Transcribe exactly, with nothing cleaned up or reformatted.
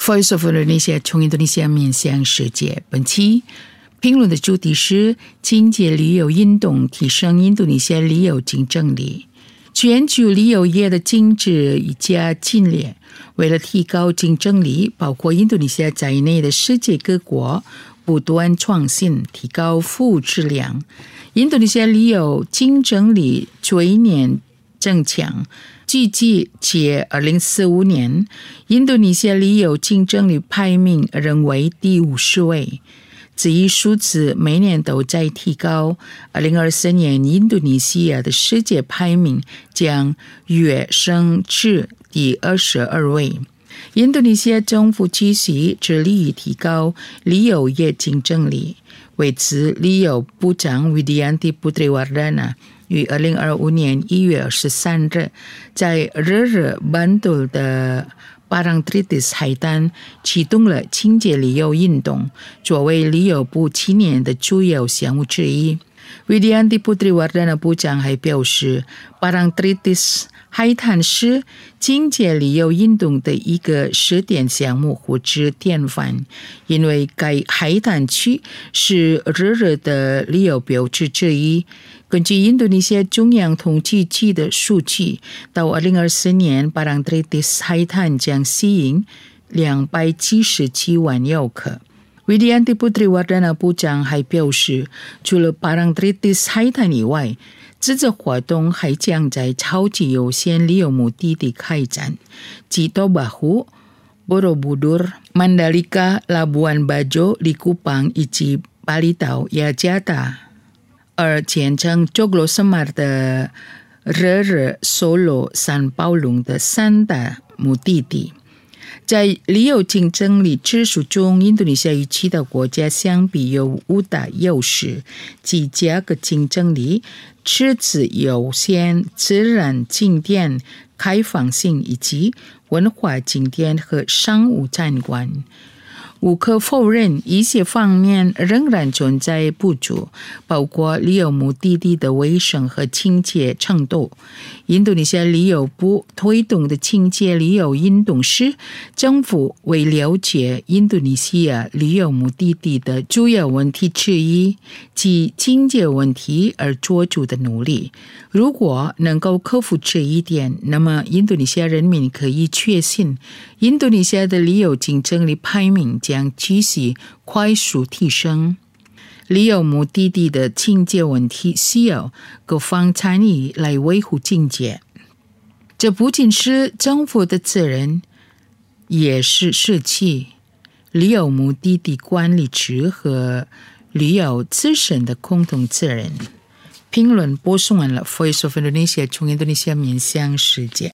Voice of Indonesia 从印度尼西亚面向世界。本期评论的主题是经济旅游运动提升印度尼西亚旅游竞争力。全球旅游业的经济愈加激烈，为了提高竞争力，包括印度尼西亚在内的世界各国不断创新，提高服务质量。印度尼西亚旅游竞争力逐年增强，预计至二零四五年，印度尼西亚旅游竞争力排名仍为第五十位。这一数字每年都在提高，二零二四年印度尼西亚的世界排名将跃升至第二十二位。印度尼西亚政府继续致力于提高旅游业竞争力。为此，旅游部长 Widianti Putriwardana 于二零二五年一月二十三日在日日班杜的Parangtritis 海滩启动了清洁旅游运动，作为旅游部七年的主要项目之一。Widianti Putriwardana 部长还表示， Parangtritis 海滩是清洁旅游运动的一个试点项目或者典范，因为该海滩区是日日的旅游标志之一。根据印度尼西亚中央统计局的数据，到二零二四年 Parangtritis 海滩将吸引两百七十七万游客。Widianti Putriwardana 部长还表示，除了 Parangtritis 海滩以外，这次活动还将在超级优先旅游目的地开展，即多巴湖、Borobudur、Mandalika、Labuan Bajo、Likupang 以及巴厘岛、雅加达。而前程 Joglosemar 的日日、Solo、San Paulo 的三大目的地。在旅游竞争力指数中，印度尼西亚与其他国家相比有五大优势，即价格竞争力、赤字优先、自然景点开放性以及文化景点和商务参观。无可否认，一些方面仍然存在不足，包括旅游目的地的卫生和清洁程度。印度尼西亚旅游部推动的清洁旅游运动是政府为了解印度尼西亚旅游目的地的主要问题之一，即清洁问题而做出的努力。如果能够克服这一点，那么印度尼西亚人民可以确信，印度尼西亚的旅游竞争力排名将继续快速提升。旅游目的地的清洁问题需要各方参与来维护清洁，这不仅是政府的责任，也是社区、旅游目的地管理局和旅游自身的共同责任。评论播送完了 Voice of Indonesia 从印度尼西亚面向世界。